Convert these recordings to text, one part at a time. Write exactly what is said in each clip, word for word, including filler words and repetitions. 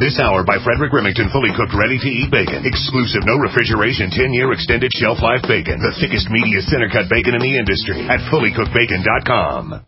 This hour by Frederick Remington, fully cooked, ready-to-eat bacon. Exclusive, no refrigeration, ten-year extended shelf life bacon. The thickest, meatiest, center-cut bacon in the industry at fully cooked bacon dot com.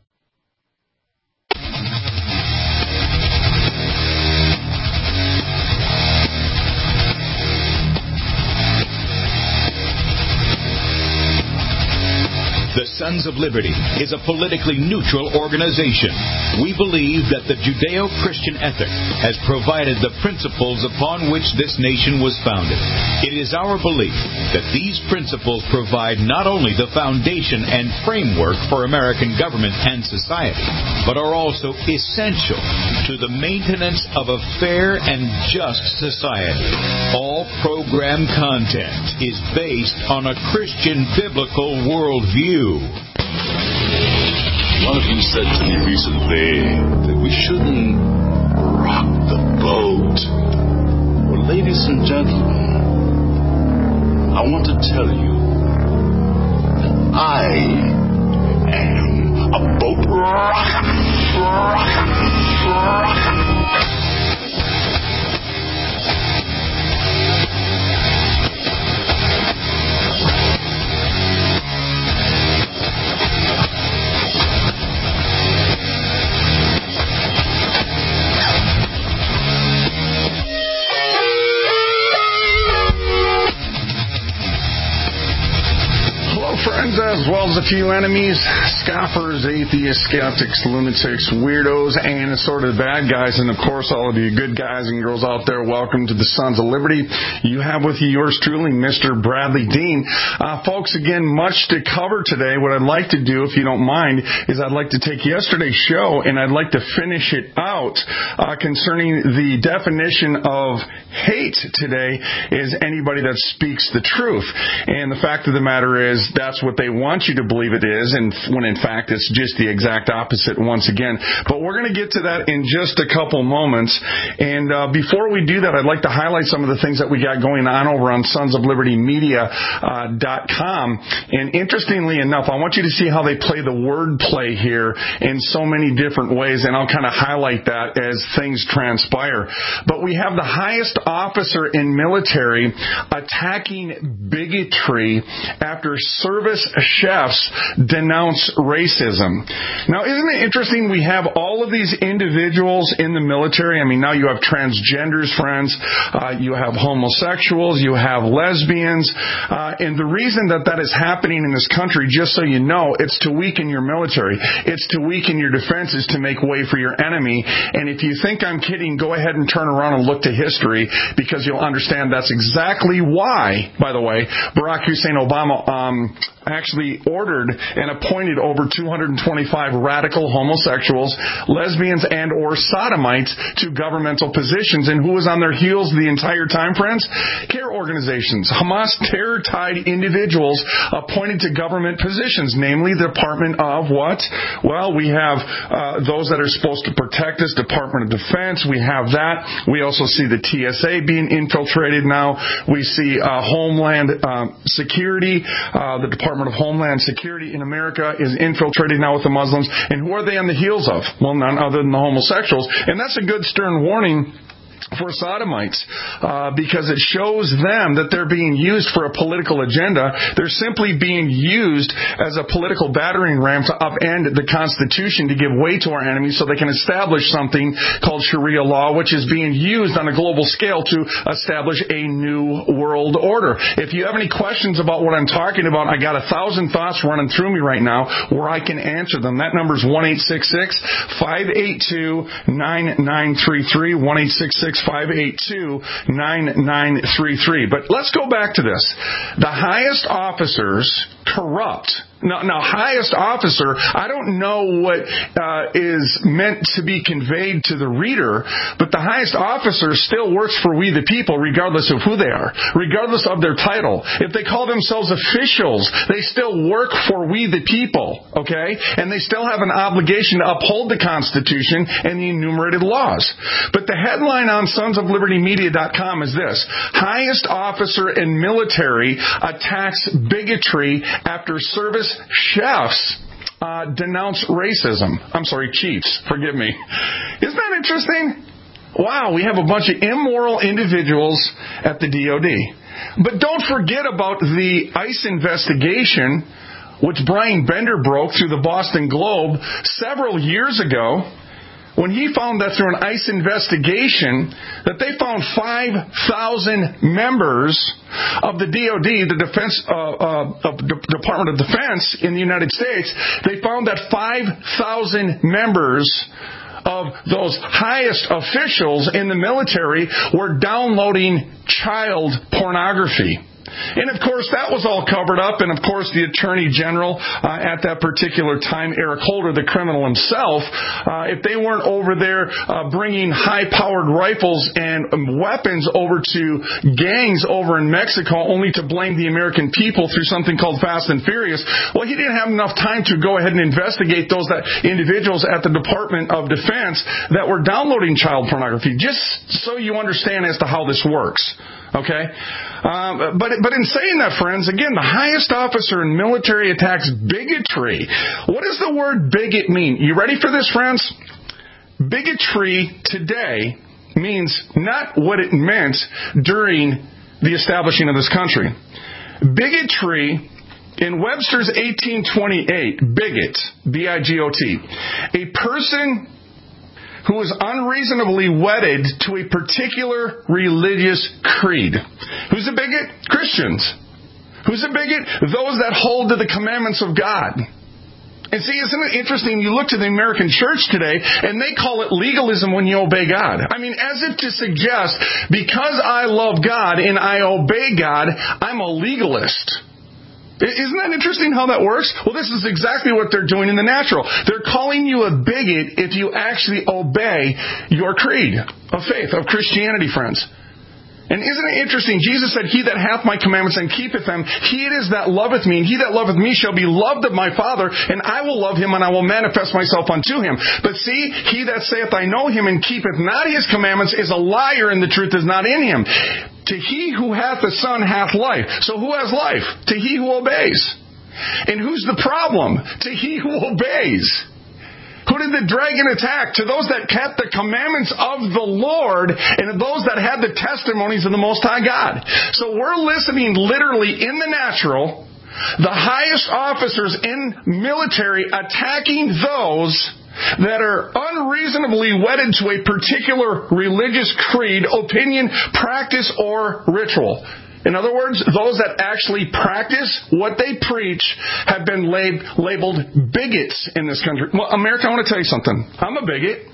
The Sons of Liberty is a politically neutral organization. We believe that the Judeo-Christian ethic has provided the principles upon which this nation was founded. It is our belief that these principles provide not only the foundation and framework for American government and society, but are also essential to the maintenance of a fair and just society. All program content is based on a Christian biblical worldview. One of you said to me recently that we shouldn't rock the boat. Well, ladies and gentlemen, I want to tell you that I am a boat rocker. Rocker. Rocker. Friends, as well as a few enemies, scoffers, atheists, skeptics, lunatics, weirdos, and assorted bad guys, and of course all of you good guys and girls out there, welcome to the Sons of Liberty. You have with you yours truly, Mister Bradley Dean. Uh, folks, again, much to cover today. What I'd like to do, if you don't mind, is I'd like to take yesterday's show and I'd like to finish it out uh, concerning the definition of hate today is anybody that speaks the truth. And the fact of the matter is that's what they want you to believe it is, and when in fact it's just the exact opposite once again. But we're going to get to that in just a couple moments. And uh, before we do that, I'd like to highlight some of the things that we got going on over on sons of liberty media dot com. And interestingly enough, I want you to see how they play the word play here in so many different ways, and I'll kind of highlight that as things transpire. But we have the highest officer in military attacking bigotry after service chefs denounce racism. Now, isn't it interesting? We have all of these individuals in the military. I mean, now you have transgenders, friends. Uh, you have homosexuals. You have lesbians. Uh, and the reason that that is happening in this country, just so you know, it's to weaken your military. It's to weaken your defenses to make way for your enemy. And if you think I'm kidding, go ahead and turn around and look to history, because you'll understand that's exactly why, by the way, Barack Hussein Obama um, actually ordered and appointed over two hundred twenty-five radical homosexuals, lesbians, and or sodomites to governmental positions. And who was on their heels the entire time, friends? Care organizations, Hamas terror-tied individuals appointed to government positions, namely the Department of what? Well, we have uh, those that are supposed to protect us, Department of Defense. We have that. We also see the T S A being infiltrated now. We see uh, Homeland uh, Security, uh, the Department of Homeland Security in America is infiltrated now with the Muslims. And who are they on the heels of? Well, none other than the homosexuals. And that's a good stern warning for sodomites, uh, because it shows them that they're being used for a political agenda. They're simply being used as a political battering ram to upend the Constitution to give way to our enemies so they can establish something called Sharia law, which is being used on a global scale to establish a new world order. If you have any questions about what I'm talking about, I got a thousand thoughts running through me right now where I can answer them. That number is one eight six six, five eight two, nine nine three three, one eight six six, five eight two, nine nine three three. But let's go back to this. The highest officers corrupt. Now, now, highest officer, I don't know what uh, is meant to be conveyed to the reader, but the highest officer still works for we the people, regardless of who they are, regardless of their title. If they call themselves officials, they still work for we the people, okay? And they still have an obligation to uphold the Constitution and the enumerated laws. But the headline on sons of liberty media dot com is this: highest officer in military attacks bigotry after service chefs uh, denounce racism. I'm sorry, chiefs. Forgive me. Isn't that interesting? Wow, we have a bunch of immoral individuals at the D O D. But don't forget about the ICE investigation, which Brian Bender broke through the Boston Globe several years ago, when he found that through an ICE investigation that they found five thousand members of the D O D, the Defense uh, uh, of the Department of Defense in the United States, they found that five thousand members of those highest officials in the military were downloading child pornography. And, of course, that was all covered up. And, of course, the Attorney General uh, at that particular time, Eric Holder, the criminal himself, uh, if they weren't over there uh, bringing high-powered rifles and weapons over to gangs over in Mexico only to blame the American people through something called Fast and Furious, well, he didn't have enough time to go ahead and investigate those that, individuals at the Department of Defense that were downloading child pornography, just so you understand as to how this works. Okay? Um, but but in saying that, friends, again, the highest officer in military attacks bigotry. What does the word bigot mean? You ready for this, friends? Bigotry today means not what it meant during the establishing of this country. Bigotry, in Webster's eighteen twenty-eight, bigot, B I G O T, a person who is unreasonably wedded to a particular religious creed. Who's a bigot? Christians. Who's a bigot? Those that hold to the commandments of God. And see, isn't it interesting? You look to the American church today, and they call it legalism when you obey God. I mean, as if to suggest, because I love God and I obey God, I'm a legalist. Isn't that interesting how that works? Well, this is exactly what they're doing in the natural. They're calling you a bigot if you actually obey your creed of faith, of Christianity, friends. And isn't it interesting? Jesus said, "He that hath my commandments and keepeth them, he it is that loveth me, and he that loveth me shall be loved of my Father, and I will love him, and I will manifest myself unto him." But see, he that saith, "I know him," and keepeth not his commandments, is a liar, and the truth is not in him. To he who hath the Son hath life. So who has life? To he who obeys. And who's the problem? To he who obeys. Who did the dragon attack? To those that kept the commandments of the Lord and those that had the testimonies of the Most High God. So we're listening literally in the natural, the highest officers in military attacking those that are unreasonably wedded to a particular religious creed, opinion, practice, or ritual. In other words, those that actually practice what they preach have been lab- labeled bigots in this country. Well, America, I want to tell you something. I'm a bigot.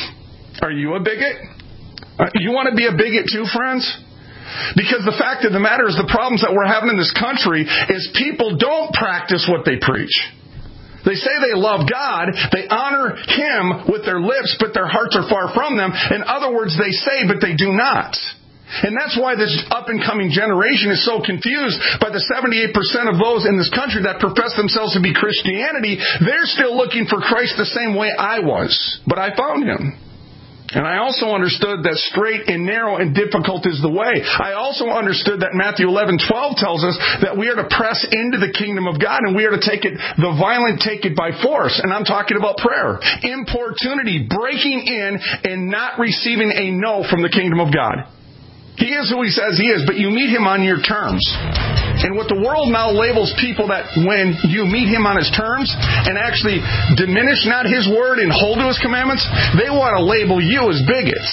Are you a bigot? Uh, you want to be a bigot too, friends? Because the fact of the matter is the problems that we're having in this country is people don't practice what they preach. They say they love God, they honor Him with their lips, but their hearts are far from them. In other words, they say, but they do not. And that's why this up-and-coming generation is so confused by the seventy-eight percent of those in this country that profess themselves to be Christianity. They're still looking for Christ the same way I was, but I found Him. And I also understood that straight and narrow and difficult is the way. I also understood that Matthew eleven twelve tells us that we are to press into the kingdom of God and we are to take it, the violent take it by force. And I'm talking about prayer. Importunity, breaking in and not receiving a no from the kingdom of God. He is who He says He is, but you meet Him on your terms. And what the world now labels people that when you meet Him on His terms and actually diminish not His word and hold to His commandments, they want to label you as bigots.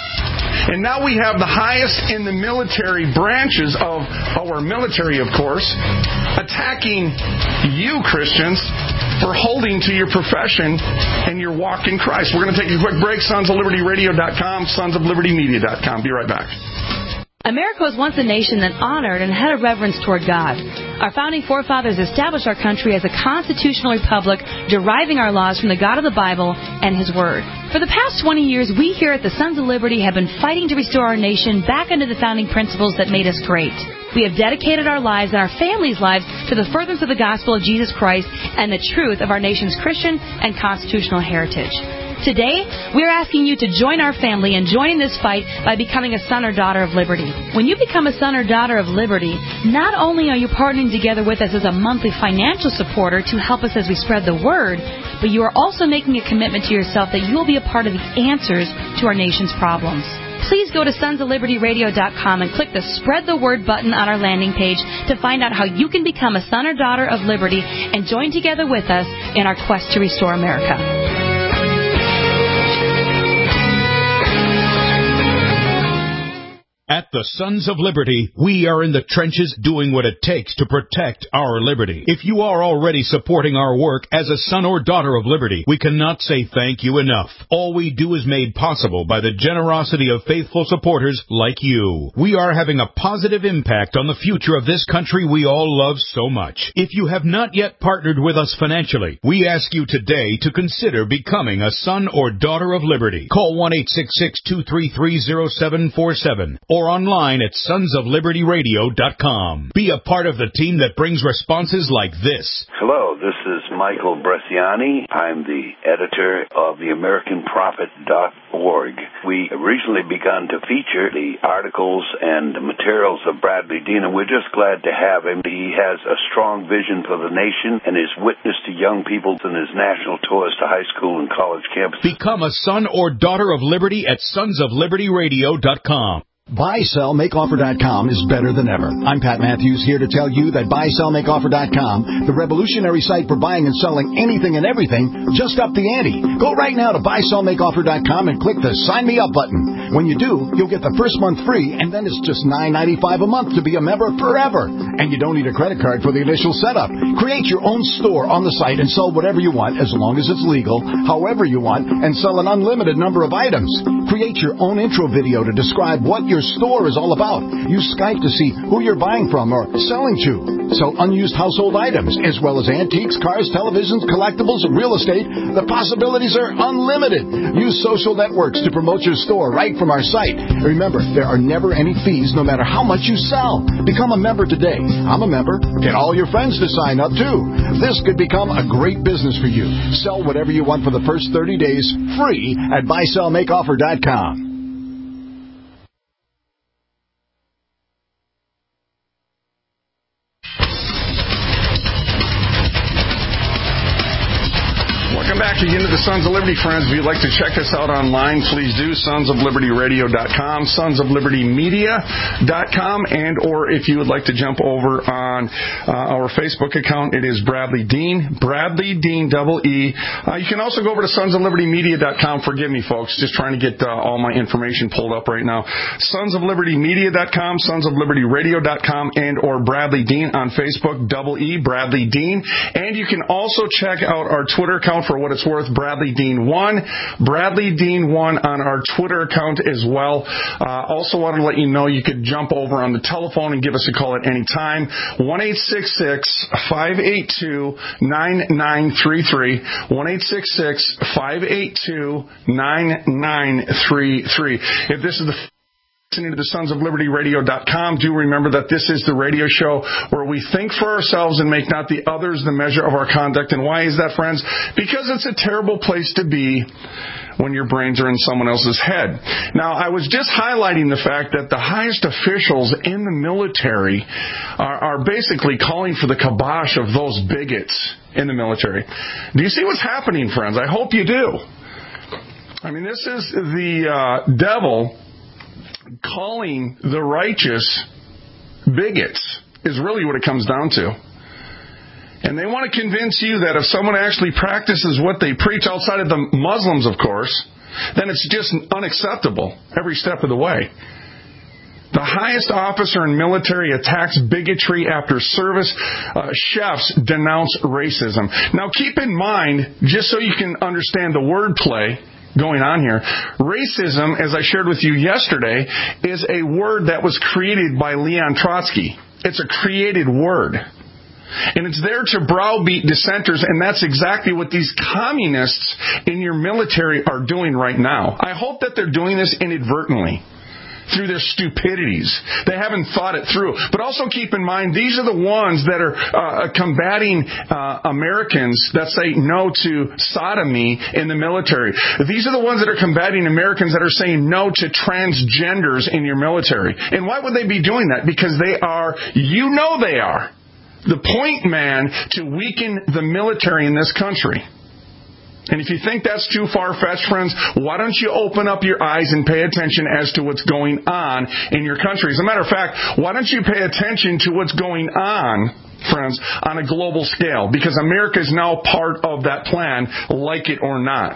And now we have the highest in the military branches of our military, of course, attacking you, Christians, for holding to your profession and your walk in Christ. We're going to take a quick break. sons of liberty radio dot com, sons of liberty media dot com. Be right back. America was once a nation that honored and had a reverence toward God. Our founding forefathers established our country as a constitutional republic, deriving our laws from the God of the Bible and His Word. For the past twenty years, we here at the Sons of Liberty have been fighting to restore our nation back under the founding principles that made us great. We have dedicated our lives and our families' lives to the furtherance of the gospel of Jesus Christ and the truth of our nation's Christian and constitutional heritage. Today, we're asking you to join our family and join in this fight by becoming a son or daughter of liberty. When you become a son or daughter of liberty, not only are you partnering together with us as a monthly financial supporter to help us as we spread the word, but you are also making a commitment to yourself that you will be a part of the answers to our nation's problems. Please go to sons of liberty radio dot com and click the Spread the Word button on our landing page to find out how you can become a son or daughter of liberty and join together with us in our quest to restore America. At the Sons of Liberty, we are in the trenches doing what it takes to protect our liberty. If you are already supporting our work as a son or daughter of liberty, we cannot say thank you enough. All we do is made possible by the generosity of faithful supporters like you. We are having a positive impact on the future of this country we all love so much. If you have not yet partnered with us financially, we ask you today to consider becoming a son or daughter of liberty. Call one eight six six, two three three, zero seven four seven or online at sons of liberty radio dot com. Be a part of the team that brings responses like this. Hello, this is Michael Bresciani. I'm the editor of the American Prophet dot org. We recently begun to feature the articles and the materials of Bradley Dean, and we're just glad to have him. He has a strong vision for the nation and his witness to young people in his national tours to high school and college campuses. Become a son or daughter of liberty at sons of liberty radio dot com. buy sell make offer dot com is better than ever. I'm Pat Matthews, here to tell you that buy sell make offer dot com, the revolutionary site for buying and selling anything and everything, just upped the ante. Go right now to buy sell make offer dot com and click the Sign Me Up button. When you do, you'll get the first month free, and then it's just nine ninety-five a month to be a member forever. And you don't need a credit card for the initial setup. Create your own store on the site and sell whatever you want, as long as it's legal, however you want, and sell an unlimited number of items. Create your own intro video to describe what your store is all about. Use Skype to see who you're buying from or selling to. Sell unused household items, as well as antiques, cars, televisions, collectibles, real estate. The possibilities are unlimited. Use social networks to promote your store right from our site. Remember, there are never any fees no matter how much you sell. Become a member today. I'm a member. Get all your friends to sign up too. This could become a great business for you. Sell whatever you want for the first thirty days free at buy sell make offer dot com. Back again to the Sons of Liberty, friends. If you'd like to check us out online, please do. sons of liberty radio dot com, sons of liberty media dot com, and or if you would like to jump over on uh, our Facebook account, it is Bradley Dean, Bradley Dean, double E. Uh, you can also go over to sons of liberty media dot com. Forgive me, folks, just trying to get uh, all my information pulled up right now. sons of liberty media dot com, sons of liberty radio dot com, and or Bradley Dean on Facebook, double E, Bradley Dean. And you can also check out our Twitter account for what it's worth, Bradley Dean one, Bradley Dean one on our Twitter account as well. Uh, also wanted to let you know you could jump over on the telephone and give us a call at any time, one eight six six, five eight two, nine nine three three, one eight six six, five eight two, nine nine three three. If this is the listening to the sons of liberty radio dot com, do remember that this is the radio show where we think for ourselves and make not the others the measure of our conduct. And why is that, friends? Because it's a terrible place to be when your brains are in someone else's head. Now, I was just highlighting the fact that the highest officials in the military are, are basically calling for the kibosh of those bigots in the military. Do you see what's happening, friends? I hope you do. I mean, this is the uh, devil calling the righteous bigots is really what it comes down to. And they want to convince you that if someone actually practices what they preach, outside of the Muslims, of course, then it's just unacceptable every step of the way. The highest officer in military attacks bigotry after service. Uh, chefs denounce racism. Now, keep in mind, just so you can understand the wordplay going on here, racism, as I shared with you yesterday, is a word that was created by Leon Trotsky. It's a created word. And it's there to browbeat dissenters, and that's exactly what these communists in your military are doing right now. I hope that they're doing this inadvertently. through their stupidities. They haven't thought it through. But also keep in mind, these are the ones that are uh, combating uh, Americans that say no to sodomy in the military. These are the ones that are combating Americans that are saying no to transgenders in your military. And why would they be doing that? Because they are, you know they are, the point man to weaken the military in this country. And if you think that's too far-fetched, friends, why don't you open up your eyes and pay attention as to what's going on in your country? As a matter of fact, why don't you pay attention to what's going on, friends, on a global scale? Because America is now part of that plan, like it or not.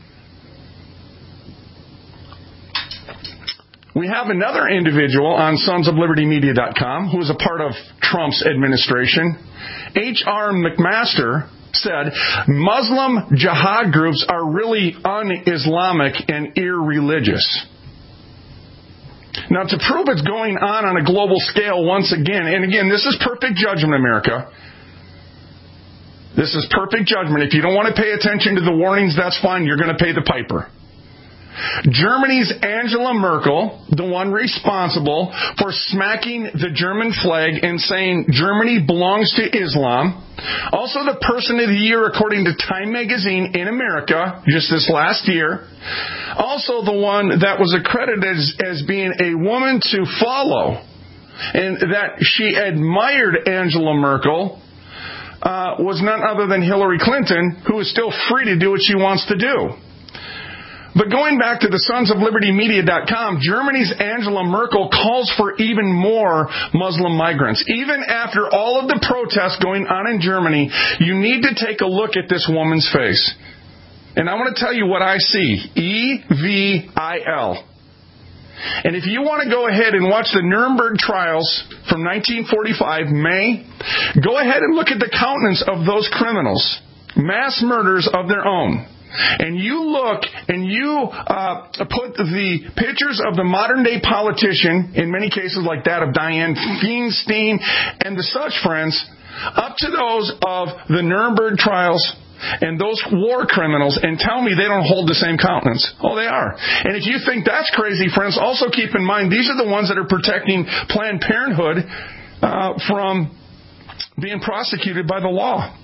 We have another individual on sons of liberty media dot com who is a part of Trump's administration. H R McMaster said, Muslim jihad groups are really un-Islamic and irreligious. Now, to prove it's going on on a global scale once again, and again, this is perfect judgment, America. This is perfect judgment. If you don't want to pay attention to the warnings, that's fine. You're going to pay the piper. Germany's Angela Merkel, the one responsible for smacking the German flag and saying Germany belongs to Islam. Also the person of the year according to Time magazine in America just this last year. Also the one that was accredited as, as being a woman to follow. And that she admired Angela Merkel uh, was none other than Hillary Clinton, who is still free to do what she wants to do. But going back to the sons of liberty media dot com, Germany's Angela Merkel calls for even more Muslim migrants. Even after all of the protests going on in Germany, you need to take a look at this woman's face. And I want to tell you what I see. E V I L. And if you want to go ahead and watch the Nuremberg trials from nineteen forty-five, May, go ahead and look at the countenance of those criminals. Mass murders of their own. And you look and you uh, put the pictures of the modern-day politician, in many cases like that of Dianne Feinstein and the such, friends, up to those of the Nuremberg trials and those war criminals, and tell me they don't hold the same countenance. Oh, they are. And if you think that's crazy, friends, also keep in mind these are the ones that are protecting Planned Parenthood uh, from being prosecuted by the law.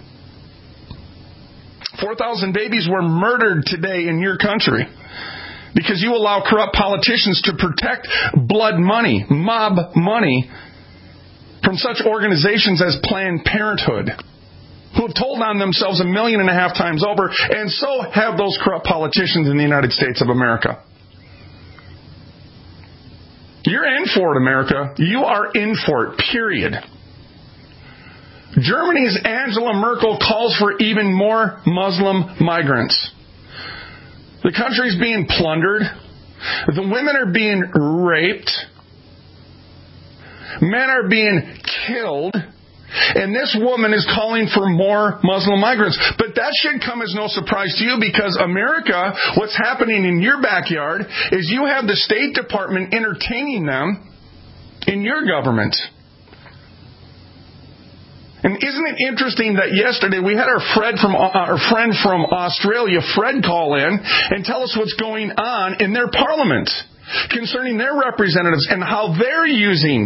four thousand babies were murdered today in your country because you allow corrupt politicians to protect blood money, mob money, from such organizations as Planned Parenthood, who have told on themselves a million and a half times over, and so have those corrupt politicians in the United States of America. You're in for it, America. You are in for it, period. Germany's Angela Merkel calls for even more Muslim migrants. The country's being plundered. The women are being raped. Men are being killed. And this woman is calling for more Muslim migrants. But that should come as no surprise to you because America, what's happening in your backyard is you have the State Department entertaining them in your government. And isn't it interesting that yesterday we had our Fred from uh, our friend from Australia, Fred, call in and tell us what's going on in their parliament concerning their representatives and how they're using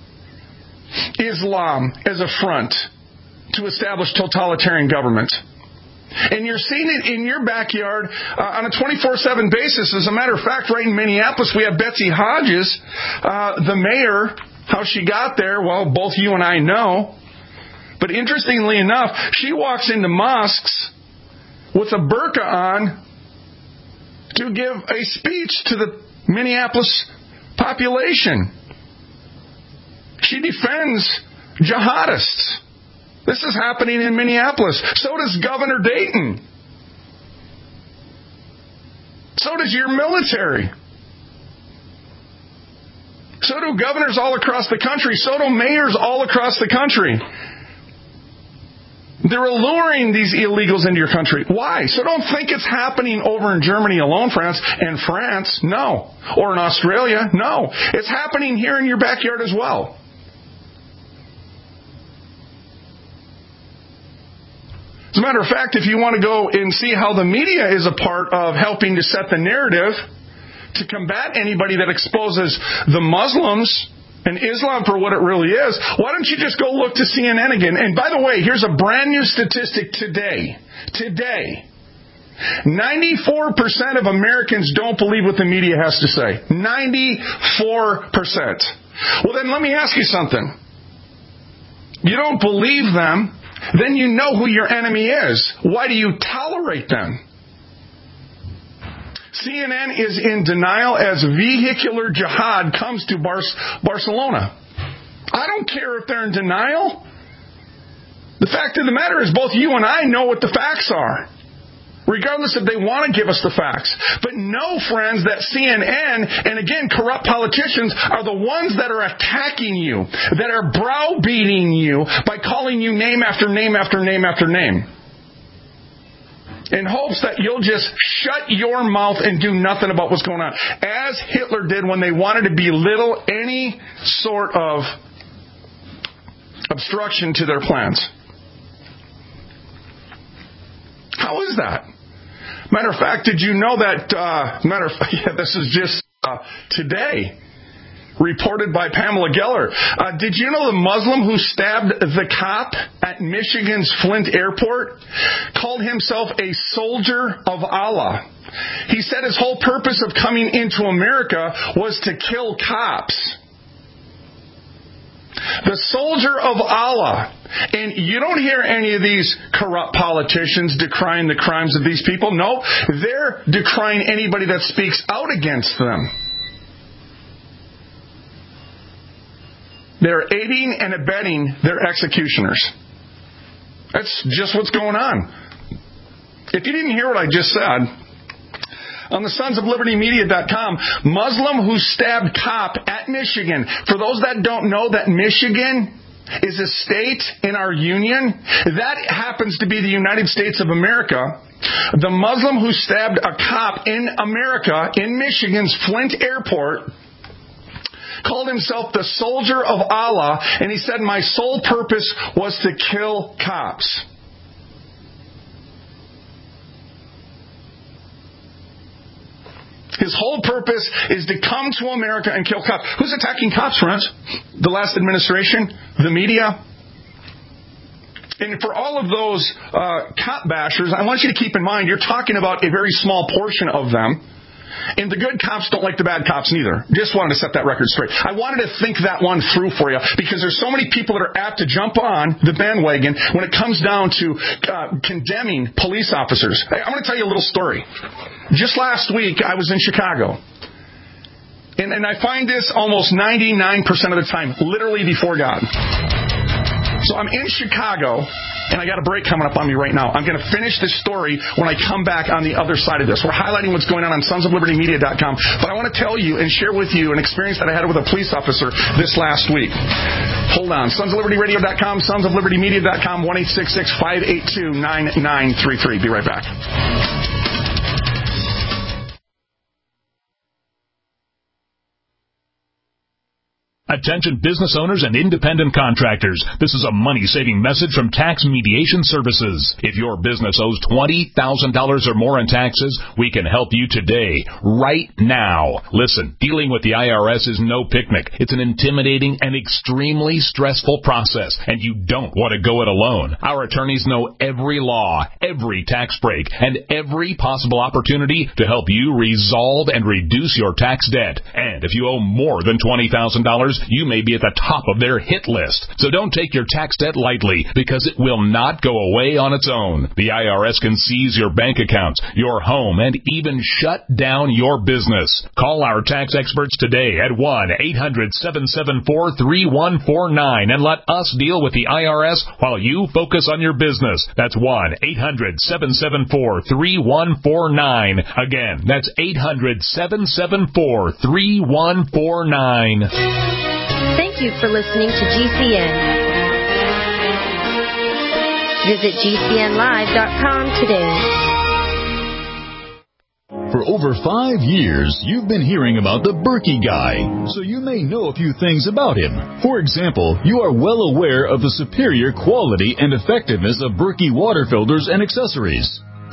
Islam as a front to establish totalitarian government. And you're seeing it in your backyard uh, on a twenty-four seven basis. As a matter of fact, right in Minneapolis, we have Betsy Hodges, uh, the mayor. How she got there, well, both you and I know. But interestingly enough, she walks into mosques with a burqa on to give a speech to the Minneapolis population. She defends jihadists. This is happening in Minneapolis. So does Governor Dayton. So does your military. So do governors all across the country. So do mayors all across the country. They're alluring these illegals into your country. Why? So don't think it's happening over in Germany alone, France. And France, no. Or in Australia, no. It's happening here in your backyard as well. As a matter of fact, if you want to go and see how the media is a part of helping to set the narrative to combat anybody that exposes the Muslims and Islam for what it really is, why don't you just go look to C N N again? And by the way, here's a brand new statistic today. Today. ninety-four percent of Americans don't believe what the media has to say. ninety-four percent. Well, then let me ask you something. You don't believe them, then you know who your enemy is. Why do you tolerate them? C N N is in denial as vehicular jihad comes to Bar- Barcelona. I don't care if they're in denial. The fact of the matter is both you and I know what the facts are, regardless if they want to give us the facts. But know, friends, that C N N, and again, corrupt politicians, are the ones that are attacking you, that are browbeating you by calling you name after name after name after name, in hopes that you'll just shut your mouth and do nothing about what's going on. As Hitler did when they wanted to belittle any sort of obstruction to their plans. How is that? Matter of fact, did you know that, uh, matter of fact, yeah, this is just uh, today, reported by Pamela Geller. Uh, did you know the Muslim who stabbed the cop at Michigan's Flint Airport called himself a soldier of Allah? He said his whole purpose of coming into America was to kill cops. The soldier of Allah. And you don't hear any of these corrupt politicians decrying the crimes of these people. No, they're decrying anybody that speaks out against them. They're aiding and abetting their executioners. That's just what's going on. If you didn't hear what I just said, on the Sons of Liberty Media dot com, Muslim who stabbed cop at Michigan. For those that don't know that Michigan is a state in our union, that happens to be the United States of America. The Muslim who stabbed a cop in America, in Michigan's Flint Airport, called himself the soldier of Allah, and he said, my sole purpose was to kill cops. His whole purpose is to come to America and kill cops. Who's attacking cops, friends? The last administration? The media? And for all of those uh, cop bashers, I want you to keep in mind, you're talking about a very small portion of them. And the good cops don't like the bad cops neither. Just wanted to set that record straight. I wanted to think that one through for you, because there's so many people that are apt to jump on the bandwagon when it comes down to uh, condemning police officers. Hey, I'm going to tell you a little story. Just last week, I was in Chicago. And, and I find this almost ninety-nine percent of the time, literally before God. So I'm in Chicago, and I got a break coming up on me right now. I'm going to finish this story when I come back on the other side of this. We're highlighting what's going on on Sons of Liberty Media dot com, but I want to tell you and share with you an experience that I had with a police officer this last week. Hold on. Sons of Liberty Radio dot com, Sons of Liberty Media dot com, one eight six six, five eight two, nine nine three three. Be right back. Attention business owners and independent contractors. This is a money-saving message from Tax Mediation Services. If your business owes twenty thousand dollars or more in taxes, we can help you today, right now. Listen, dealing with the I R S is no picnic. It's an intimidating and extremely stressful process, and you don't want to go it alone. Our attorneys know every law, every tax break, and every possible opportunity to help you resolve and reduce your tax debt. And if you owe more than twenty thousand dollars, you may be at the top of their hit list. So don't take your tax debt lightly, because it will not go away on its own. The I R S can seize your bank accounts, your home, and even shut down your business. Call our tax experts today at one eight hundred, seven seven four, three one four nine and let us deal with the I R S while you focus on your business. That's one eight hundred, seven seven four, three one four nine. Again, that's eight hundred, seven seven four, three one four nine. Thank you for listening to G C N. Visit G C N live dot com today. For over five years, you've been hearing about the Berkey guy, so you may know a few things about him. For example, you are well aware of the superior quality and effectiveness of Berkey water filters and accessories.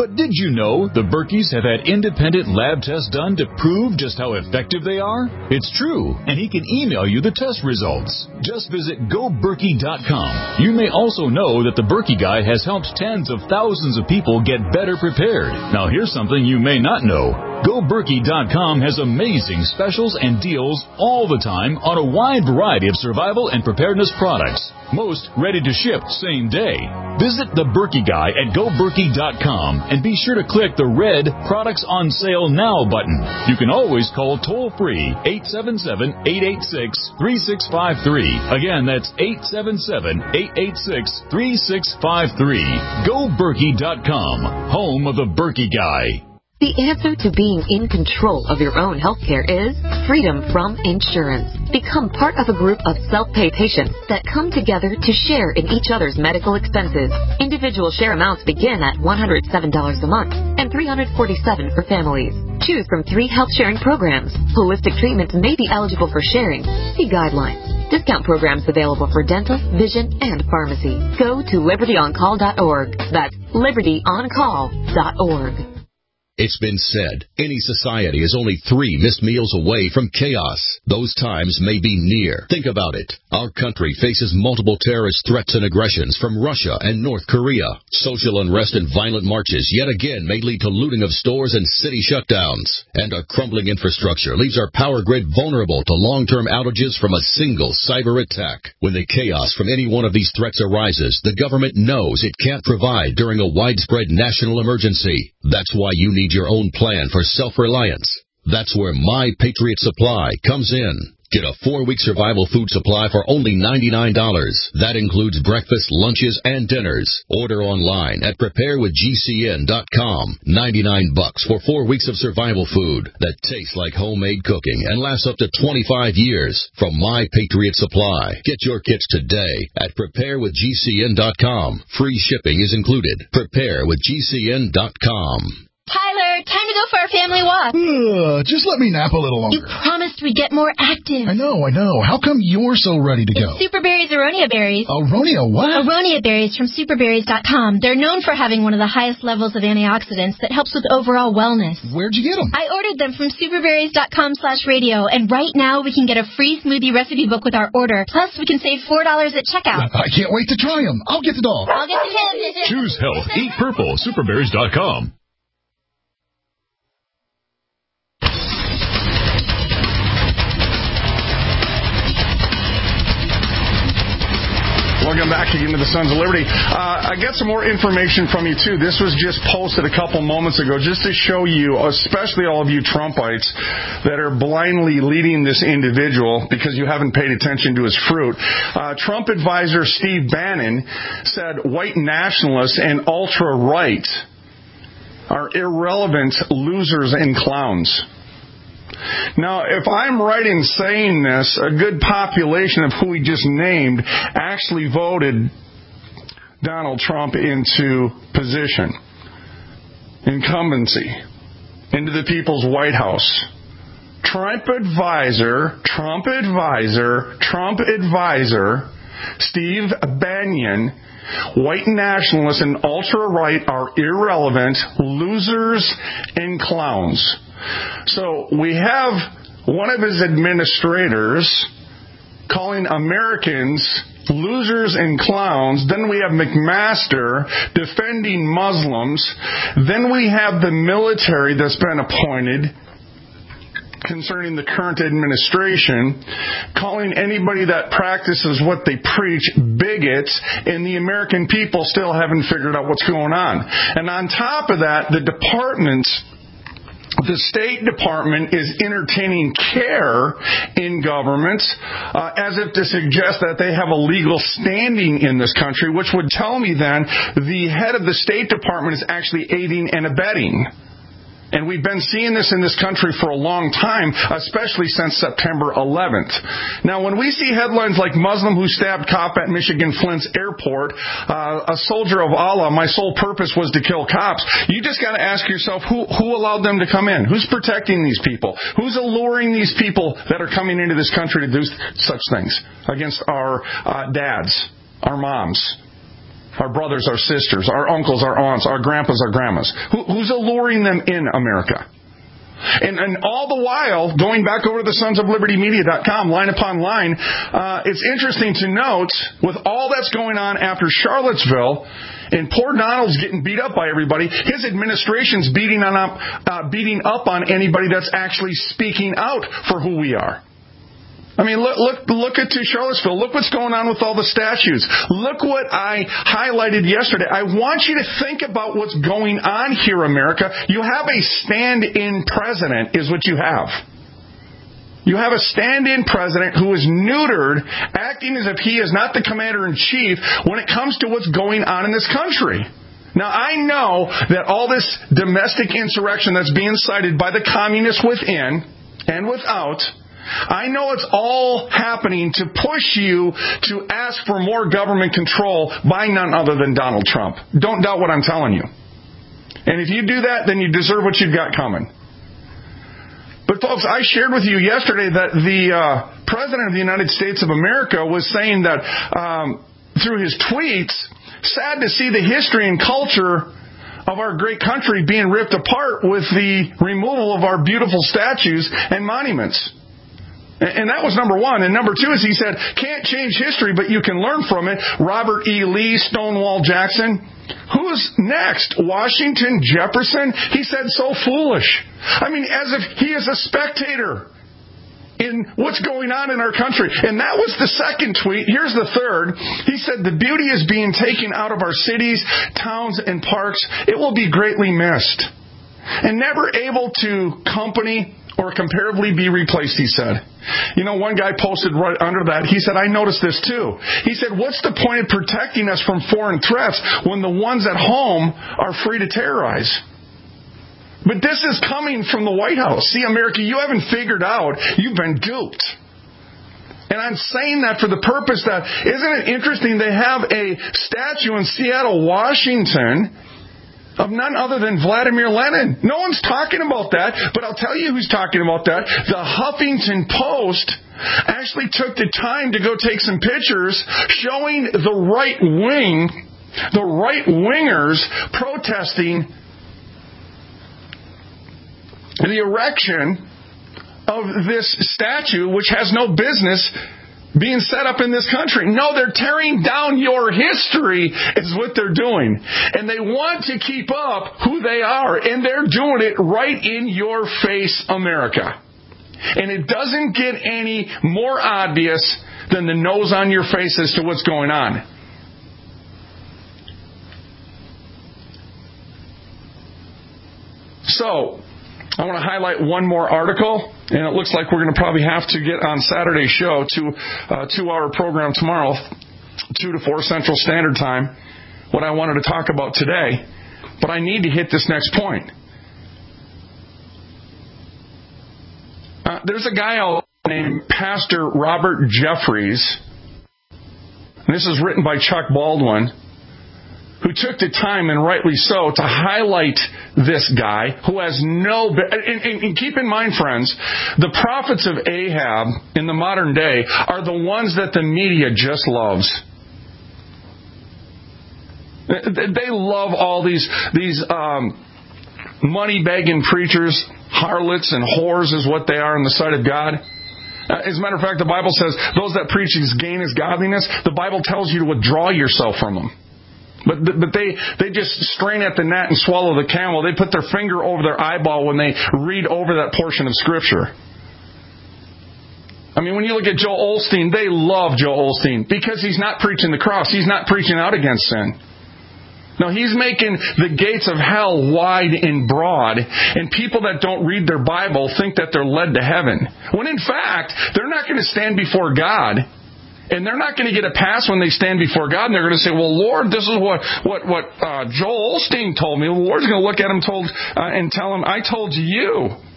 But did you know the Berkeys have had independent lab tests done to prove just how effective they are? It's true, and he can email you the test results. Just visit go berkey dot com. You may also know that the Berkey Guy has helped tens of thousands of people get better prepared. Now here's something you may not know. go berkey dot com has amazing specials and deals all the time on a wide variety of survival and preparedness products. Most ready to ship same day. Visit the Berkey Guy at go berkey dot com and be sure to click the red Products on Sale Now button. You can always call toll-free eight seven seven, eight eight six, three six five three. Again, that's eight seven seven, eight eight six, three six five three. go berkey dot com, home of the Berkey Guy. The answer to being in control of your own healthcare is freedom from insurance. Become part of a group of self-pay patients that come together to share in each other's medical expenses. Individual share amounts begin at one hundred seven dollars a month and three hundred forty-seven dollars for families. Choose from three health sharing programs. Holistic treatments may be eligible for sharing. See guidelines. Discount programs available for dental, vision, and pharmacy. Go to liberty on call dot org. That's liberty on call dot org. It's been said, any society is only three missed meals away from chaos. Those times may be near. Think about it. Our country faces multiple terrorist threats and aggressions from Russia and North Korea. Social unrest and violent marches yet again may lead to looting of stores and city shutdowns. And our crumbling infrastructure leaves our power grid vulnerable to long-term outages from a single cyber attack. When the chaos from any one of these threats arises, the government knows it can't provide during a widespread national emergency. That's why you need your own plan for self-reliance. That's where My Patriot Supply comes in. Get a four-week survival food supply for only ninety-nine dollars. That includes breakfast, lunches, and dinners. Order online at prepare with G C N dot com. ninety-nine bucks for four weeks of survival food that tastes like homemade cooking and lasts up to twenty-five years from My Patriot Supply. Get your kits today at prepare with G C N dot com. Free shipping is included. prepare with G C N dot com. Tyler, time to go for our family walk. Uh, just let me nap a little longer. You promised we'd get more active. I know, I know. How come you're so ready to go? It's Superberries Aronia Berries. Aronia what? Aronia Berries from superberries dot com. They're known for having one of the highest levels of antioxidants that helps with overall wellness. Where'd you get them? I ordered them from superberries dot com slash radio, and right now we can get a free smoothie recipe book with our order. Plus, we can save four dollars at checkout. I can't wait to try them. I'll get the dog. I'll get the kid. Choose health. Eat purple. superberries dot com. Welcome back again to the Sons of Liberty. Uh, I got some more information from you, too. This was just posted a couple moments ago just to show you, especially all of you Trumpites that are blindly leading this individual because you haven't paid attention to his fruit. Uh, Trump advisor Steve Bannon said white nationalists and ultra-right are irrelevant losers and clowns. Now, if I'm right in saying this, a good population of who we just named actually voted Donald Trump into position, incumbency, into the people's White House. Trump advisor, Trump advisor, Trump advisor, Steve Bannon, white nationalists and ultra-right are irrelevant, losers, and clowns. So we have one of his administrators calling Americans losers and clowns. Then we have McMaster defending Muslims. Then we have the military that's been appointed concerning the current administration, calling anybody that practices what they preach bigots, and the American people still haven't figured out what's going on. And on top of that, the departments The State Department is entertaining care in government uh, as if to suggest that they have a legal standing in this country, which would tell me then the head of the State Department is actually aiding and abetting. And we've been seeing this in this country for a long time, especially since September eleventh. Now, when we see headlines like Muslim who stabbed cop at Michigan Flint's airport, uh, a soldier of Allah, my sole purpose was to kill cops, you just got to ask yourself, who, who allowed them to come in? Who's protecting these people? Who's alluring these people that are coming into this country to do such things against our uh, dads, our moms? Our brothers, our sisters, our uncles, our aunts, our grandpas, our grandmas. Who, who's alluring them in America? And, and all the while, going back over to the sons of liberty media dot com, line upon line, uh, it's interesting to note, with all that's going on after Charlottesville, and poor Donald's getting beat up by everybody, his administration's beating, on up, uh, beating up on anybody that's actually speaking out for who we are. I mean, look, look, look at to Charlottesville. Look what's going on with all the statues. Look what I highlighted yesterday. I want you to think about what's going on here, America. You have a stand-in president, is what you have. You have a stand-in president who is neutered, acting as if he is not the commander-in-chief when it comes to what's going on in this country. Now, I know that all this domestic insurrection that's being cited by the communists within and without, I know it's all happening to push you to ask for more government control by none other than Donald Trump. Don't doubt what I'm telling you. And if you do that, then you deserve what you've got coming. But folks, I shared with you yesterday that the uh, President of the United States of America was saying that um, through his tweets, sad to see the history and culture of our great country being ripped apart with the removal of our beautiful statues and monuments. And that was number one. And number two is he said, can't change history, but you can learn from it. Robert E. Lee, Stonewall Jackson. Who's next? Washington, Jefferson? He said, so foolish. I mean, as if he is a spectator in what's going on in our country. And that was the second tweet. Here's the third. He said, the beauty is being taken out of our cities, towns, and parks. It will be greatly missed. And never able to accompany or comparably be replaced, he said. You know, one guy posted right under that, he said, I noticed this too. He said, what's the point of protecting us from foreign threats when the ones at home are free to terrorize? But this is coming from the White House. See, America, you haven't figured out, you've been duped. And I'm saying that for the purpose that, isn't it interesting, they have a statue in Seattle, Washington, of none other than Vladimir Lenin. No one's talking about that, but I'll tell you who's talking about that. The Huffington Post actually took the time to go take some pictures showing the right wing, the right wingers protesting the erection of this statue, which has no business being set up in this country. No, they're tearing down your history is what they're doing. And they want to keep up who they are. And they're doing it right in your face, America. And it doesn't get any more obvious than the nose on your face as to what's going on. So, I want to highlight one more article, and it looks like we're going to probably have to get on Saturday's show to a two-hour program tomorrow, two to four Central Standard Time, what I wanted to talk about today. But I need to hit this next point. Uh, there's a guy out named Pastor Robert Jeffries, and this is written by Chuck Baldwin, who took the time, and rightly so, to highlight this guy who has no... And, and, and keep in mind, friends, the prophets of Ahab in the modern day are the ones that the media just loves. They love all these, these um, money-begging preachers. Harlots and whores is what they are in the sight of God. As a matter of fact, the Bible says, those that preach his gain is godliness. The Bible tells you to withdraw yourself from them. But but they, they just strain at the gnat and swallow the camel. They put their finger over their eyeball when they read over that portion of Scripture. I mean, when you look at Joel Osteen, they love Joel Osteen because he's not preaching the cross. He's not preaching out against sin. No, he's making the gates of hell wide and broad, and people that don't read their Bible think that they're led to heaven. When in fact, they're not going to stand before God. And they're not going to get a pass when they stand before God, and they're going to say, well, Lord, this is what what, what uh, Joel Osteen told me. The Lord's going to look at him told, uh, and tell him, I told you.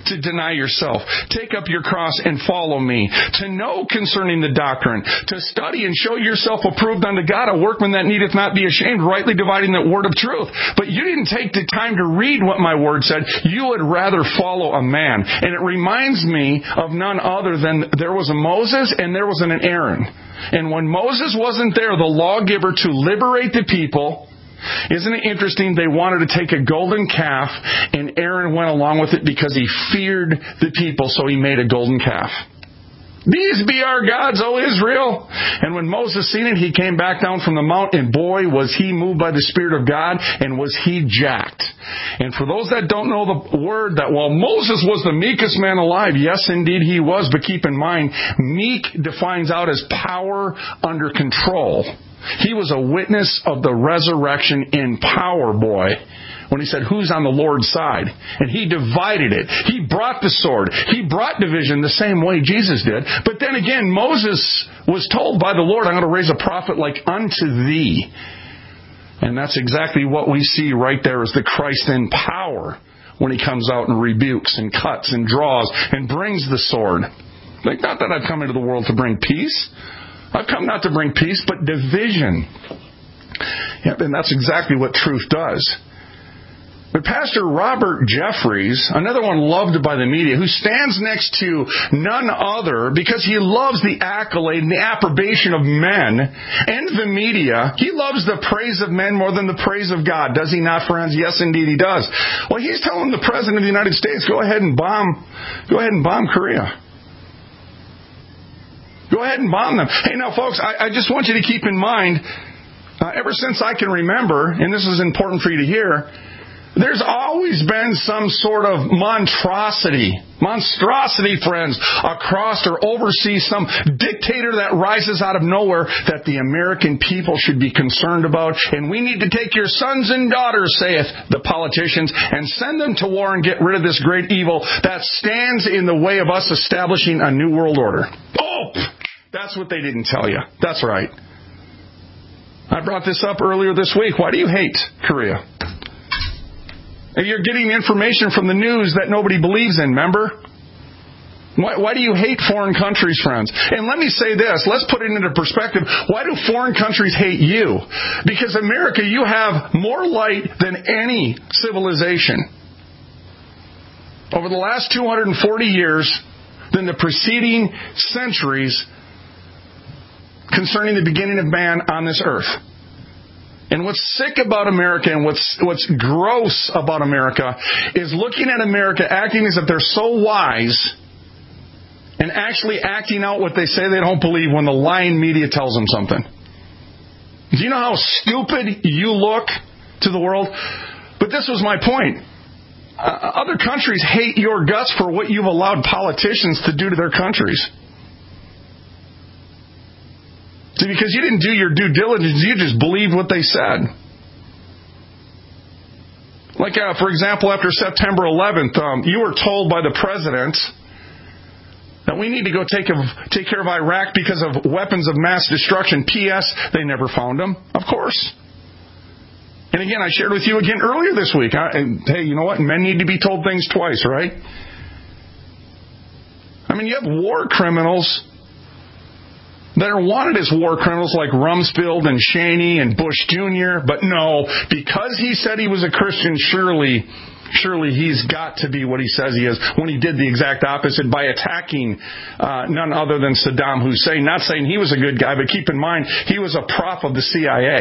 to deny yourself, take up your cross and follow me, to know concerning the doctrine, to study and show yourself approved unto God, a workman that needeth not be ashamed, rightly dividing the word of truth. But you didn't take the time to read what my word said. You would rather follow a man. And it reminds me of none other than there was a Moses and there was an Aaron. And when Moses wasn't there, the lawgiver to liberate the people, isn't it interesting? They wanted to take a golden calf, and Aaron went along with it because he feared the people, so he made a golden calf. These be our gods, O Israel. And when Moses seen it, he came back down from the mount, and boy, was he moved by the Spirit of God, and was he jacked. And for those that don't know the word, that while Moses was the meekest man alive, yes, indeed he was, but keep in mind, meek defines out as power under control. He was a witness of the resurrection in power, boy, when he said, who's on the Lord's side? And he divided it. He brought the sword. He brought division the same way Jesus did. But then again, Moses was told by the Lord, I'm going to raise a prophet like unto thee. And that's exactly what we see right there is the Christ in power when he comes out and rebukes and cuts and draws and brings the sword. Like, not that I've come into the world to bring peace. I've come not to bring peace, but division. Yep, and that's exactly what truth does. But Pastor Robert Jeffries, another one loved by the media, who stands next to none other because he loves the accolade and the approbation of men and the media. He loves the praise of men more than the praise of God. Does he not, friends? Yes, indeed he does. Well, he's telling the President of the United States, go ahead and bomb, go ahead and bomb Korea. Go ahead and bomb them. Hey, now, folks, I, I just want you to keep in mind, uh, ever since I can remember, and this is important for you to hear, there's always been some sort of monstrosity, monstrosity, friends, across or overseas, some dictator that rises out of nowhere that the American people should be concerned about. And we need to take your sons and daughters, saith the politicians, and send them to war and get rid of this great evil that stands in the way of us establishing a new world order. Oh, that's what they didn't tell you. That's right. I brought this up earlier this week. Why do you hate Korea? You're getting information from the news that nobody believes in, remember? Why, why do you hate foreign countries, friends? And let me say this. Let's put it into perspective. Why do foreign countries hate you? Because America, you have more light than any civilization. Over the last two hundred forty years than the preceding centuries concerning the beginning of man on this earth. And what's sick about America and what's what's gross about America is looking at America acting as if they're so wise and actually acting out what they say they don't believe when the lying media tells them something. Do you know how stupid you look to the world? But this was my point. Uh, other countries hate your guts for what you've allowed politicians to do to their countries. See, because you didn't do your due diligence, you just believed what they said. Like, uh, for example, after September eleventh, um, you were told by the president that we need to go take, a, take care of Iraq because of weapons of mass destruction. P S. They never found them, of course. And again, I shared with you again earlier this week. I, and, hey, you know what? Men need to be told things twice, right? I mean, you have war criminals that are wanted as war criminals like Rumsfeld and Cheney and Bush Junior But no, because he said he was a Christian, surely, surely he's got to be what he says he is, when he did the exact opposite by attacking uh, none other than Saddam Hussein. Not saying he was a good guy, but keep in mind, he was a prop of the C I A.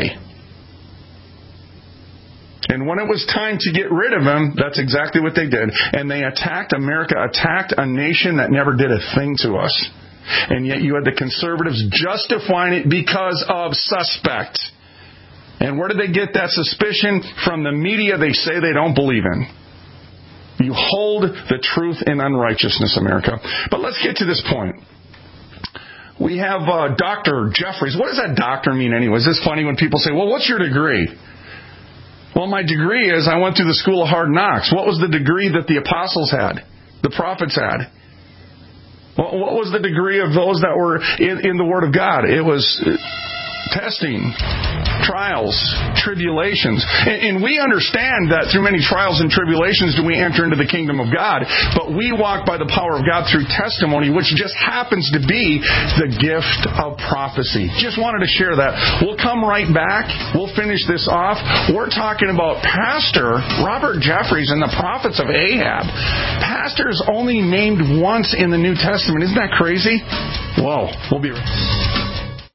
And when it was time to get rid of him, that's exactly what they did. And they attacked America, attacked a nation that never did a thing to us. And yet you had the conservatives justifying it because of suspect. And where did they get that suspicion? From the media they say they don't believe in. You hold the truth in unrighteousness, America. But let's get to this point. We have uh, Doctor Jeffries. What does that doctor mean anyway? Is this funny when people say, well, what's your degree? Well, my degree is I went through the school of hard knocks. What was the degree that the apostles had? The prophets had? What was the degree of those that were in, in the Word of God? It was testing, trials, tribulations. And, and we understand that through many trials and tribulations do we enter into the kingdom of God, but we walk by the power of God through testimony, which just happens to be the gift of prophecy. Just wanted to share that. We'll come right back. We'll finish this off. We're talking about Pastor Robert Jeffress and the prophets of Ahab. Pastor is only named once in the New Testament. Isn't that crazy? Whoa. We'll be right back.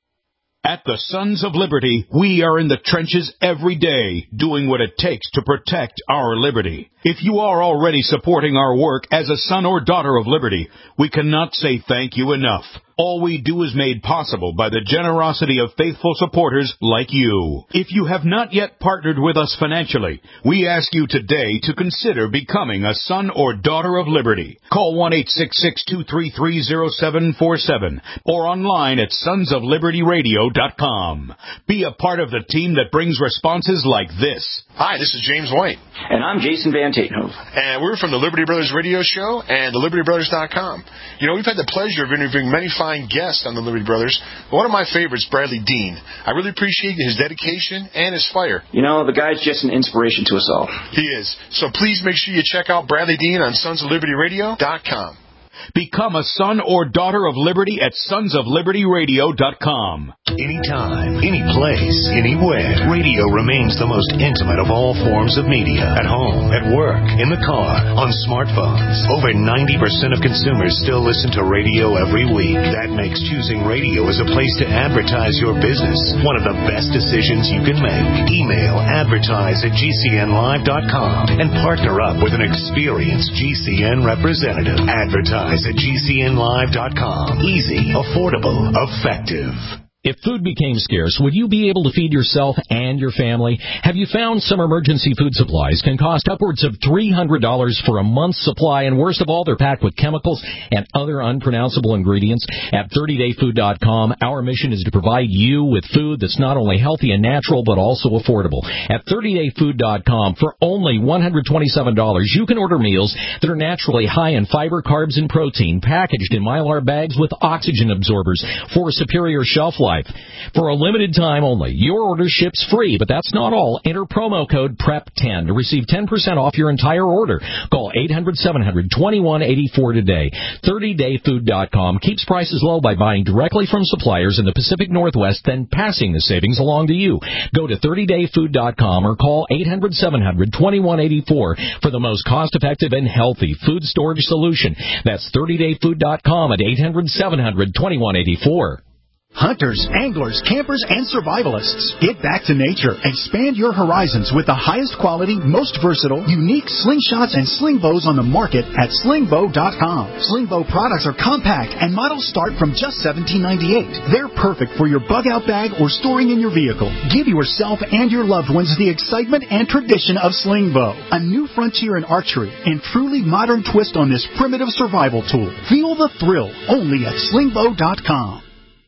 At the Sons of Liberty, we are in the trenches every day, doing what it takes to protect our liberty. If you are already supporting our work as a son or daughter of liberty, we cannot say thank you enough. All we do is made possible by the generosity of faithful supporters like you. If you have not yet partnered with us financially, we ask you today to consider becoming a son or daughter of liberty. Call one eight six six, two three three, zero seven four seven or online at sons of liberty radio dot com. Be a part of the team that brings responses like this. Hi, this is James White. And I'm Jason Van Tatenhove. And we're from the Liberty Brothers Radio Show and the liberty brothers dot com. You know, we've had the pleasure of interviewing many fine guests on the Liberty Brothers. One of my favorites, Bradley Dean. I really appreciate his dedication and his fire. You know, the guy's just an inspiration to us all. He is. So please make sure you check out Bradley Dean on sons of liberty radio dot com. Become a son or daughter of liberty at sons of liberty radio dot com. Anytime, any place, anywhere, radio remains the most intimate of all forms of media. At home, at work, in the car, on smartphones. Over ninety percent of consumers still listen to radio every week. That makes choosing radio as a place to advertise your business one of the best decisions you can make. Email advertise at G C N live dot com and partner up with an experienced G C N representative. Advertise at G C N live dot com. Easy, affordable, effective. If food became scarce, would you be able to feed yourself and your family? Have you found some emergency food supplies can cost upwards of three hundred dollars for a month's supply, and worst of all, they're packed with chemicals and other unpronounceable ingredients? At thirty day food dot com, our mission is to provide you with food that's not only healthy and natural, but also affordable. At thirty day food dot com, for only one hundred twenty-seven dollars, you can order meals that are naturally high in fiber, carbs, and protein, packaged in Mylar bags with oxygen absorbers for a superior shelf life. For a limited time only, your order ships free, but that's not all. Enter promo code P R E P ten to receive ten percent off your entire order. Call eight hundred, seven hundred, twenty-one eighty-four today. thirty day food dot com keeps prices low by buying directly from suppliers in the Pacific Northwest, then passing the savings along to you. Go to thirty day food dot com or call eight hundred, seven hundred, twenty-one eighty-four for the most cost-effective and healthy food storage solution. That's thirty day food dot com at eight hundred, seven hundred, twenty-one eighty-four. Hunters, anglers, campers, and survivalists. Get back to nature. Expand your horizons with the highest quality, most versatile, unique slingshots and sling bows on the market at sling bow dot com. Sling bow products are compact and models start from just seventeen ninety-eight. They're perfect for your bug-out bag or storing in your vehicle. Give yourself and your loved ones the excitement and tradition of sling bow. A new frontier in archery and truly modern twist on this primitive survival tool. Feel the thrill only at sling bow dot com.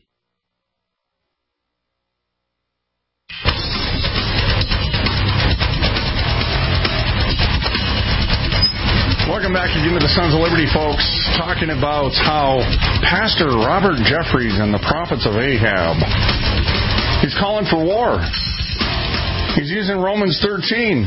Welcome back again to the Sons of Liberty, folks, talking about how Pastor Robert Jeffress and the prophets of Ahab, he's calling for war. He's using Romans thirteen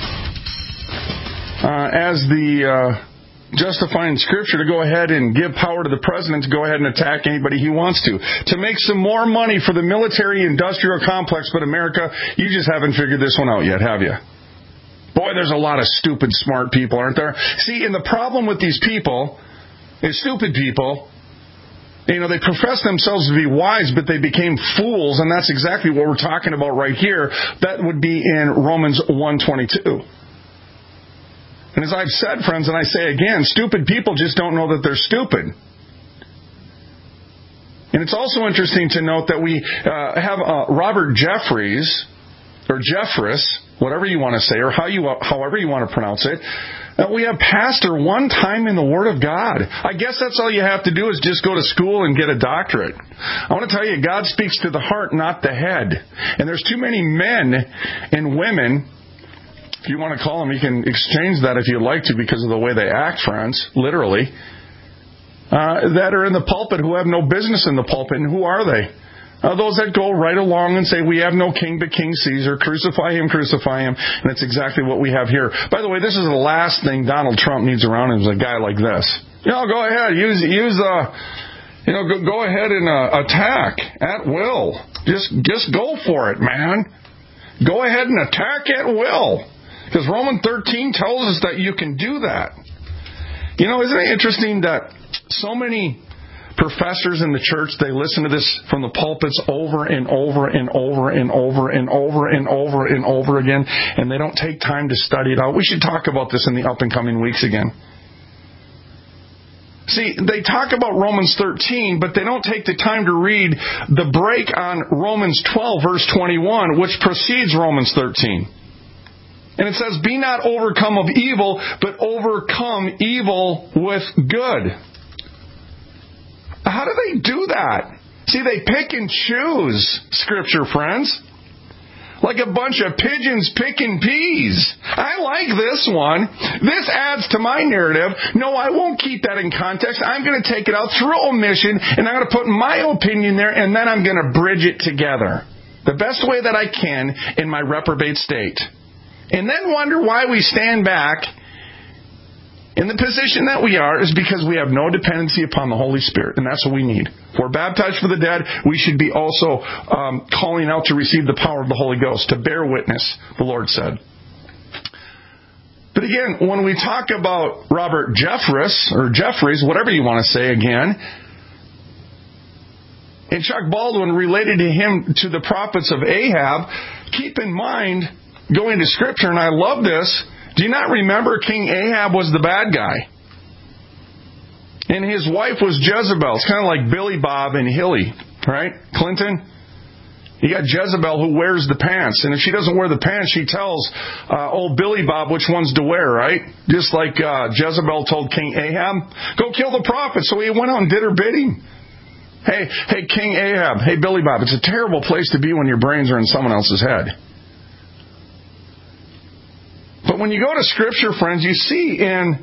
uh, as the uh, justifying scripture to go ahead and give power to the president to go ahead and attack anybody he wants to. To make some more money for the military-industrial complex, but America, you just haven't figured this one out yet, have you? Boy, there's a lot of stupid, smart people, aren't there? See, and the problem with these people is stupid people, you know, they profess themselves to be wise, but they became fools, and that's exactly what we're talking about right here. That would be in Romans one twenty-two. And as I've said, friends, and I say again, stupid people just don't know that they're stupid. And it's also interesting to note that we uh, have uh, Robert Jeffress, or Jeffress, whatever you want to say, or how you, however you want to pronounce it. We have pastor one time in the Word of God. I guess that's all you have to do is just go to school and get a doctorate. I want to tell you, God speaks to the heart, not the head. And there's too many men and women, if you want to call them, you can exchange that if you'd like to because of the way they act, friends, literally, uh, that are in the pulpit who have no business in the pulpit. And who are they? Uh, those that go right along and say, we have no king but King Caesar, crucify him, crucify him. And that's exactly what we have here. By the way, this is the last thing Donald Trump needs around him is a guy like this. You know, go ahead, use, use, uh, you know, go, go ahead and uh, attack at will. Just, just go for it, man. Go ahead and attack at will. Because Romans thirteen tells us that you can do that. You know, isn't it interesting that so many professors in the church, they listen to this from the pulpits over and over and over and over and over and over and over again, and they don't take time to study it out. We should talk about this in the up and coming weeks again. See, they talk about Romans thirteen, but they don't take the time to read the break on Romans twelve, verse twenty-one, which precedes Romans thirteen. And it says, be not overcome of evil, but overcome evil with good. How do they do that? See, they pick and choose Scripture, friends. Like a bunch of pigeons picking peas. I like this one. This adds to my narrative. No, I won't keep that in context. I'm going to take it out through omission, and I'm going to put my opinion there, and then I'm going to bridge it together the best way that I can in my reprobate state. And then wonder why we stand back in the position that we are is because we have no dependency upon the Holy Spirit. And that's what we need. If we're baptized for the dead, we should be also um, calling out to receive the power of the Holy Ghost, to bear witness, the Lord said. But again, when we talk about Robert Jeffress, or Jeffries, whatever you want to say again, and Chuck Baldwin related to him to the prophets of Ahab, keep in mind, going to Scripture, and I love this, do you not remember King Ahab was the bad guy? And his wife was Jezebel. It's kind of like Billy Bob and Hilly, right? Clinton? You got Jezebel who wears the pants. And if she doesn't wear the pants, she tells uh, old Billy Bob which ones to wear, right? Just like uh, Jezebel told King Ahab, go kill the prophet. So he went out and did her bidding. Hey, hey, King Ahab, hey, Billy Bob, it's a terrible place to be when your brains are in someone else's head. But when you go to Scripture, friends, you see in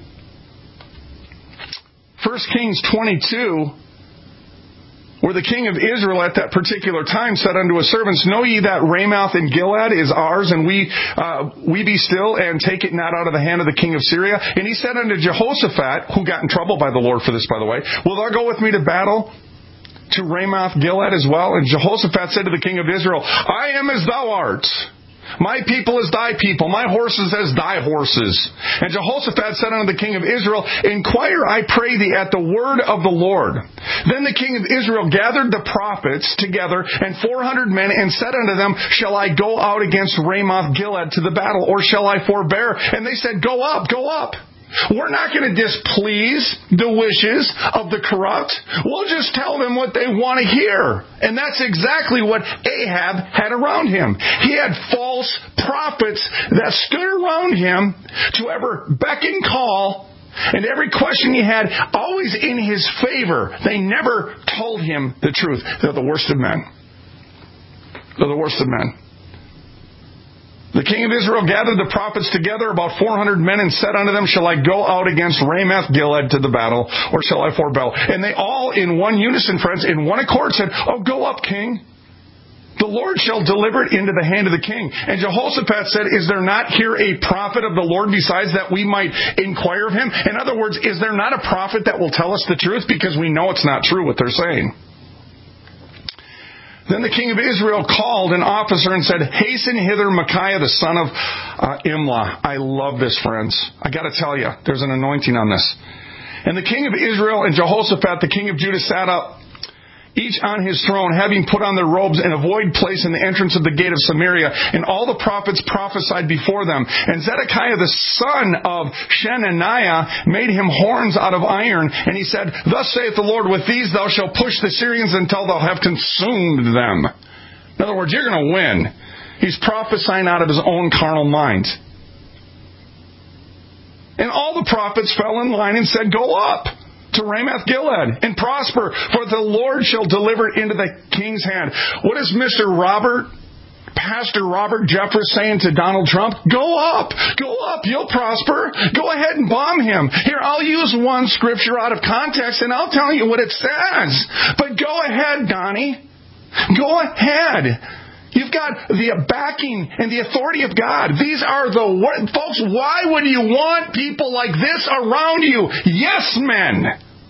First Kings twenty-two, where the king of Israel at that particular time said unto his servants, know ye that Ramoth in Gilead is ours, and we uh, we be still, and take it not out of the hand of the king of Syria? And he said unto Jehoshaphat, who got in trouble by the Lord for this, by the way, will thou go with me to battle to Ramoth Gilead as well? And Jehoshaphat said to the king of Israel, I am as thou art. My people is thy people, my horses as thy horses. And Jehoshaphat said unto the king of Israel, inquire, I pray thee, at the word of the Lord. Then the king of Israel gathered the prophets together, and four hundred men, and said unto them, shall I go out against Ramoth Gilead to the battle, or shall I forbear? And they said, go up, go up. We're not going to displease the wishes of the corrupt. We'll just tell them what they want to hear. And that's exactly what Ahab had around him. He had false prophets that stood around him to ever beck and call, and every question he had always in his favor. They never told him the truth. They're the worst of men. They're the worst of men. The king of Israel gathered the prophets together, about four hundred men, and said unto them, shall I go out against Ramoth Gilead to the battle, or shall I forbear? And they all in one unison, friends, in one accord said, oh, go up, king. The Lord shall deliver it into the hand of the king. And Jehoshaphat said, is there not here a prophet of the Lord besides, that we might inquire of him? In other words, is there not a prophet that will tell us the truth? Because we know it's not true what they're saying. Then the king of Israel called an officer and said, hasten hither Micaiah the son of uh, Imlah. I love this, friends. I got to tell you, there's an anointing on this. And the king of Israel and Jehoshaphat, the king of Judah, sat up, each on his throne, having put on their robes, and a void place in the entrance of the gate of Samaria. And all the prophets prophesied before them. And Zedekiah the son of Shenaniah made him horns out of iron. And he said, thus saith the Lord, with these thou shalt push the Syrians until thou have consumed them. In other words, you're going to win. He's prophesying out of his own carnal mind. And all the prophets fell in line and said, go up to Ramoth Gilead and prosper, for the Lord shall deliver it into the king's hand. What is Mister Robert, Pastor Robert Jeffress saying to Donald Trump? Go up, go up, you'll prosper. Go ahead and bomb him. Here, I'll use one scripture out of context and I'll tell you what it says. But go ahead, Donnie. Go ahead. You've got the backing and the authority of God. These are the... Folks, why would you want people like this around you? Yes, men.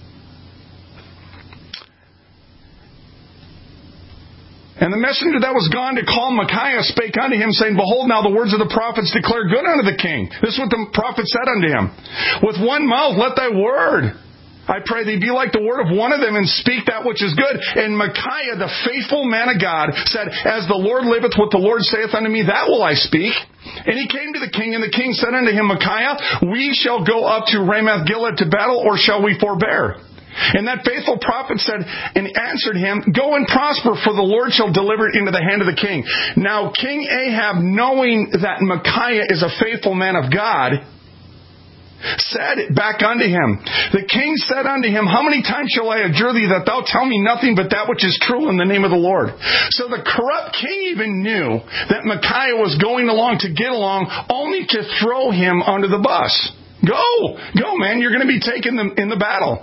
And the messenger that was gone to call Micaiah spake unto him, saying, Behold, now the words of the prophets declare good unto the king. This is what the prophet said unto him. With one mouth let thy word, I pray thee, be like the word of one of them, and speak that which is good. And Micaiah, the faithful man of God, said, As the Lord liveth, what the Lord saith unto me, that will I speak. And he came to the king, and the king said unto him, Micaiah, we shall go up to Ramoth-Gilead to battle, or shall we forbear? And that faithful prophet said, and answered him, Go and prosper, for the Lord shall deliver it into the hand of the king. Now King Ahab, knowing that Micaiah is a faithful man of God, said back unto him, the king said unto him, How many times shall I adjure thee that thou tell me nothing but that which is true in the name of the Lord? So the corrupt king even knew that Micaiah was going along to get along, only to throw him under the bus. Go, go, man, you're going to be taken in the battle.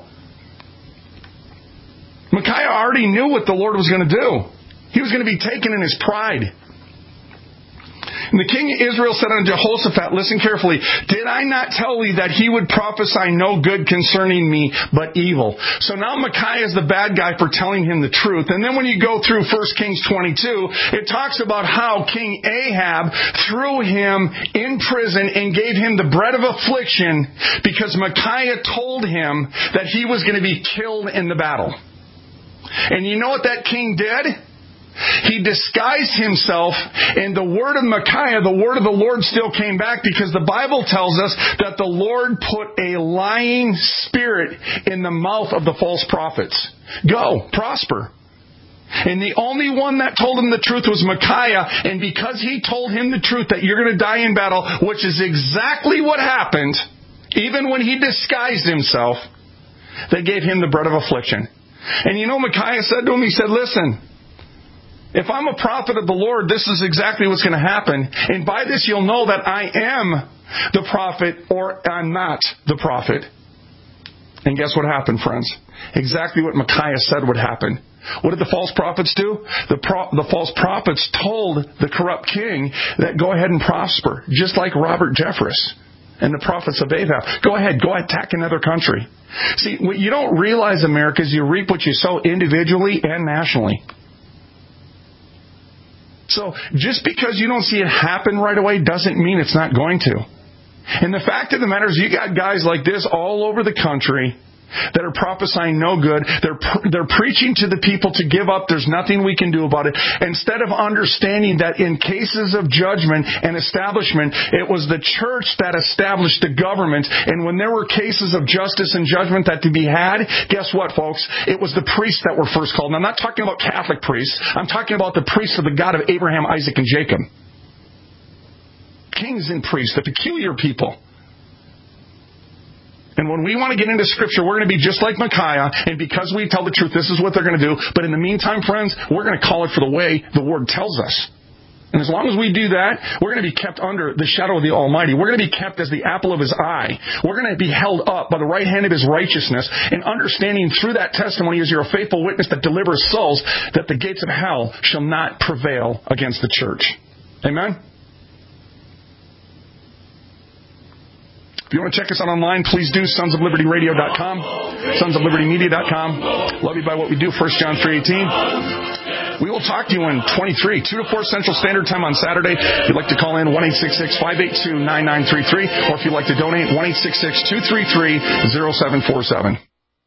Micaiah already knew what the Lord was going to do. He was going to be taken in his pride. And the king of Israel said unto Jehoshaphat, listen carefully, did I not tell thee that he would prophesy no good concerning me, but evil? So now Micaiah is the bad guy for telling him the truth. And then when you go through First Kings twenty-two, it talks about how King Ahab threw him in prison and gave him the bread of affliction because Micaiah told him that he was going to be killed in the battle. And you know what that king did? He disguised himself, and the word of Micaiah, the word of the Lord still came back, because the Bible tells us that the Lord put a lying spirit in the mouth of the false prophets. Go, prosper. And the only one that told him the truth was Micaiah, and because he told him the truth that you're going to die in battle, which is exactly what happened, even when he disguised himself, they gave him the bread of affliction. And you know Micaiah said to him, he said, listen, if I'm a prophet of the Lord, this is exactly what's going to happen. And by this you'll know that I am the prophet or I'm not the prophet. And guess what happened, friends? Exactly what Micaiah said would happen. What did the false prophets do? The, pro- the false prophets told the corrupt king that go ahead and prosper, just like Robert Jeffress and the prophets of Ahab. Go ahead, go attack another country. See, what you don't realize, America, is you reap what you sow individually and nationally. So just because you don't see it happen right away doesn't mean it's not going to. And the fact of the matter is you got guys like this all over the country that are prophesying no good. They're they're preaching to the people to give up. There's nothing we can do about it. Instead of understanding that in cases of judgment and establishment, it was the church that established the government. And when there were cases of justice and judgment that to be had, guess what, folks? It was the priests that were first called. And I'm not talking about Catholic priests. I'm talking about the priests of the God of Abraham, Isaac, and Jacob. Kings and priests, the peculiar people. And when we want to get into Scripture, we're going to be just like Micaiah, and because we tell the truth, this is what they're going to do. But in the meantime, friends, we're going to call it for the way the Word tells us. And as long as we do that, we're going to be kept under the shadow of the Almighty. We're going to be kept as the apple of His eye. We're going to be held up by the right hand of His righteousness, and understanding through that testimony as you're a faithful witness that delivers souls, that the gates of hell shall not prevail against the church. Amen? If you want to check us out online, please do sons of liberty radio dot com, sons of liberty media dot com. Love you by what we do, First John three eighteen. We will talk to you in twenty-three, two to four Central Standard Time on Saturday. If you'd like to call in, one eight six six, five eight two, nine nine three three. Or if you'd like to donate, one eight six six, two three three, zero seven four seven.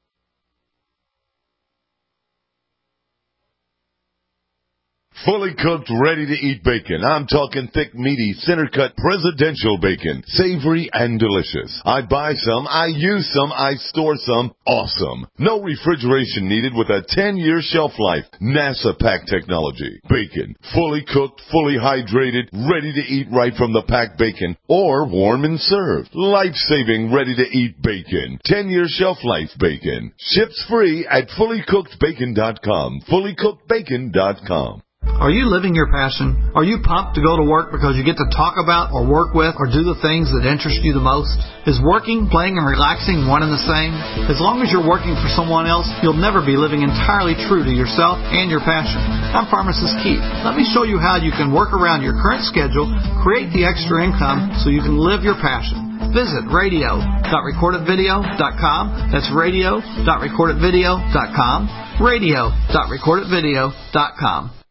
Fully cooked, ready-to-eat bacon. I'm talking thick, meaty, center-cut, presidential bacon. Savory and delicious. I buy some, I use some, I store some. Awesome. No refrigeration needed with a ten-year shelf life. NASA pack technology. Bacon. Fully cooked, fully hydrated, ready to eat right from the packed bacon. Or warm and served. Life-saving, ready-to-eat bacon. ten-year shelf life bacon. Ships free at fully cooked bacon dot com. fully cooked bacon dot com. Are you living your passion? Are you pumped to go to work because you get to talk about or work with or do the things that interest you the most? Is working, playing, and relaxing one and the same? As long as you're working for someone else, you'll never be living entirely true to yourself and your passion. I'm Pharmacist Keith. Let me show you how you can work around your current schedule, create the extra income so you can live your passion. Visit radio dot record it video dot com. That's radio dot record it video dot com. radio dot record it video dot com.